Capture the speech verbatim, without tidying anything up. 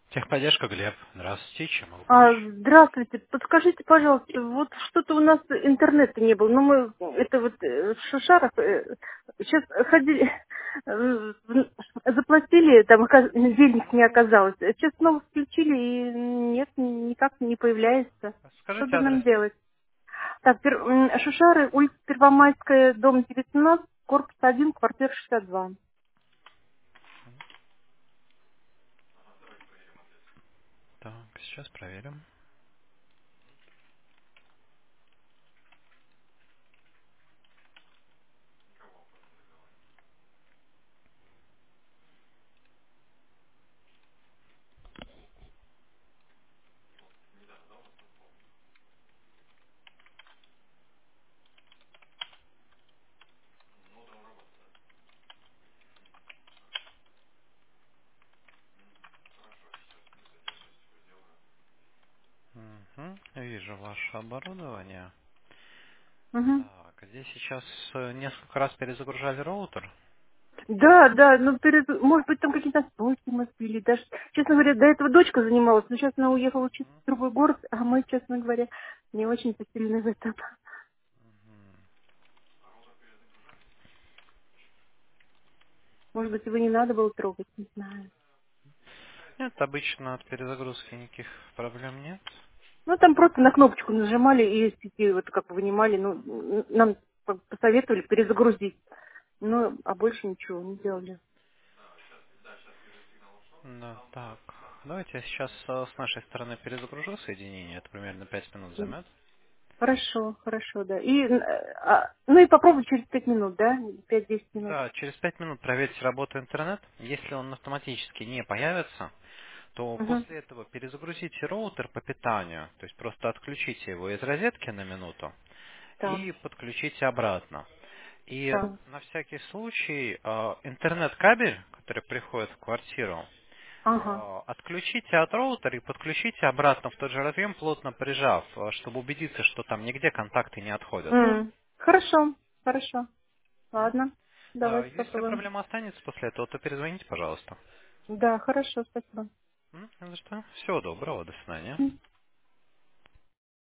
Техподдержка, Глеб. Здравствуйте, чем могу А, помочь? здравствуйте, подскажите, пожалуйста, вот что-то у нас интернета не было, ну мы, это вот э, в Шушарах, э, сейчас ходили, э, заплатили, там ока- денег не оказалось, сейчас снова включили и нет, никак не появляется. Что Скажите бы нам адрес. делать? Так, Пер- м, Шушары, улица Первомайская, дом девятнадцать, корпус один, квартира шестьдесят два. Так, сейчас проверим. Угу. Вижу ваше оборудование. Мгм. Так, здесь сейчас э, несколько раз перезагружали роутер. Да, да, ну, перед, может быть, там какие-то стойки мы сбили. Даже, честно говоря, до этого дочка занималась, но сейчас она уехала учиться в другой город, а мы, честно говоря, не очень посильны в этом. Может быть, его не надо было трогать, не знаю. Нет, обычно от перезагрузки никаких проблем нет. Ну, там просто на кнопочку нажимали и из сети вот как бы вынимали. Ну, м, нам как бы посоветовали перезагрузить. Ну, а больше ничего не делали. Да, так. Давайте я сейчас э, с нашей стороны перезагружу соединение. Это примерно пять минут займет. Хорошо, хорошо, да. И, э, а, ну и попробуй через пять минут, да? Пять-десять минут. Да, через пять минут проверьте работу интернет. Если он автоматически не появится, то Угу. после этого перезагрузите роутер по питанию, то есть просто отключите его из розетки на минуту Так, и подключите обратно. И так. на всякий случай э, интернет-кабель, который приходит в квартиру, Ага. э, отключите от роутера и подключите обратно в тот же разъем, плотно прижав, э, чтобы убедиться, что там нигде контакты не отходят. М, Хорошо, хорошо. М? Ладно, Э, давайте Если попробуем. проблема останется после этого, то перезвоните, пожалуйста. Да, хорошо, спасибо. М, не за что. Всего доброго, до свидания. М.